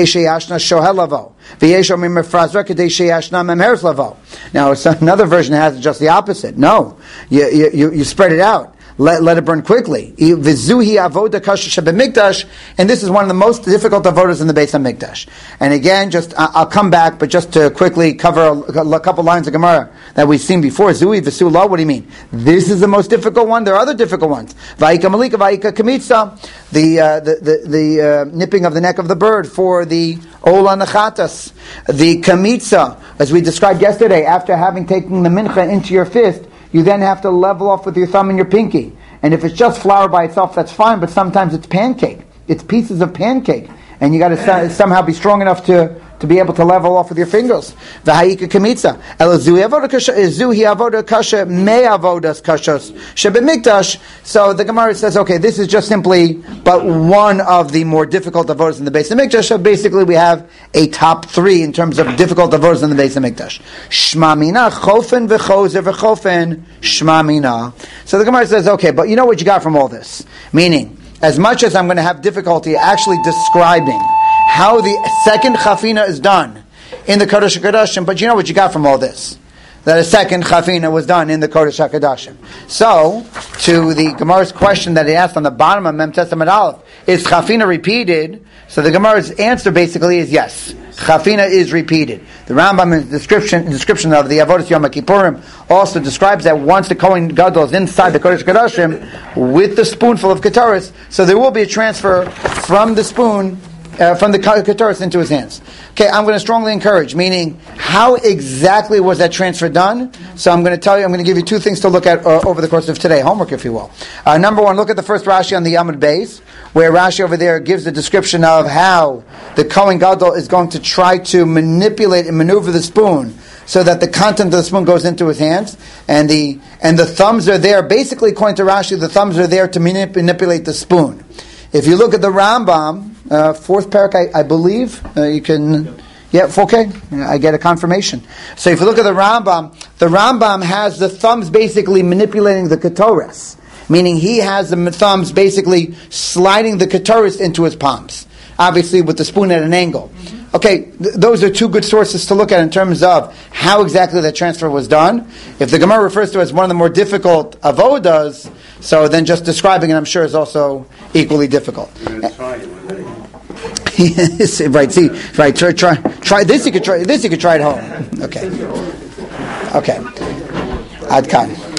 Now, another version has just the opposite. No, you spread it out. Let it burn quickly. And this is one of the most difficult avodas in the Beis HaMikdash. And again, I'll come back, but just to quickly cover a couple lines of Gemara that we've seen before. Zui v'su lo, what do you mean? This is the most difficult one. There are other difficult ones. Va'ika malika, va'ika kamitza, the nipping of the neck of the bird for the ola nechatas. The kamitza, as we described yesterday, after having taken the mincha into your fist, you then have to level off with your thumb and your pinky. And if it's just flour by itself, that's fine, but sometimes it's pancake. It's pieces of pancake. And you got to somehow be strong enough to to be able to level off with your fingers. V'ha'ika kamitza. Elazuhi avoda kasha, izuhi avoda kasha, me avodas kashos, shebemikdash. So the Gemara says, okay, this is just simply but one of the more difficult avodas in the Beis Hamikdash. So basically we have a top 3 in terms of difficult avodas in the Beis Hamikdash. Shma mina, chofen v'chozer v'chofen, shma mina. So the Gemara says, okay, but you know what you got from all this? Meaning, as much as I'm going to have difficulty actually describing how the second chafina is done in the Kodesh HaKodashim, but you know what you got from all this? That a second chafina was done in the Kodesh HaKodashim. So, to the Gemara's question that he asked on the bottom of Mem Testament Aleph, is chafina repeated? So the Gemara's answer basically is yes. Chafina is repeated. The Rambam in the description of the Avodas Yom Kippurim also describes that once the Kohen Gadol is inside the Kodesh Kodashim with the spoonful of Ketoris, so there will be a transfer from the spoon, from the Ketoris into his hands. Okay, I'm going to strongly encourage, meaning how exactly was that transfer done? So I'm going to give you 2 things to look at over the course of today, homework if you will. Number 1, look at the first Rashi on the Yamud Beis, where Rashi over there gives the description of how the Kohen Gadol is going to try to manipulate and maneuver the spoon so that the content of the spoon goes into his hands, and the thumbs are there. Basically, according to Rashi, the thumbs are there to manipulate the spoon. If you look at the Rambam, 4th parak, I believe, you can... Yeah, okay, I get a confirmation. So if you look at the Rambam has the thumbs basically manipulating the Ketoris, meaning he has the thumbs basically sliding the Ketoris into his palms, obviously with the spoon at an angle. Okay, those are 2 good sources to look at in terms of how exactly that transfer was done. If the Gemara refers to it as one of the more difficult avodas, so then just describing it, I'm sure, is also equally difficult. You're going to try it one day. Right. See. Right. Try this. You could try. This you could try at home. Okay. Ad kan.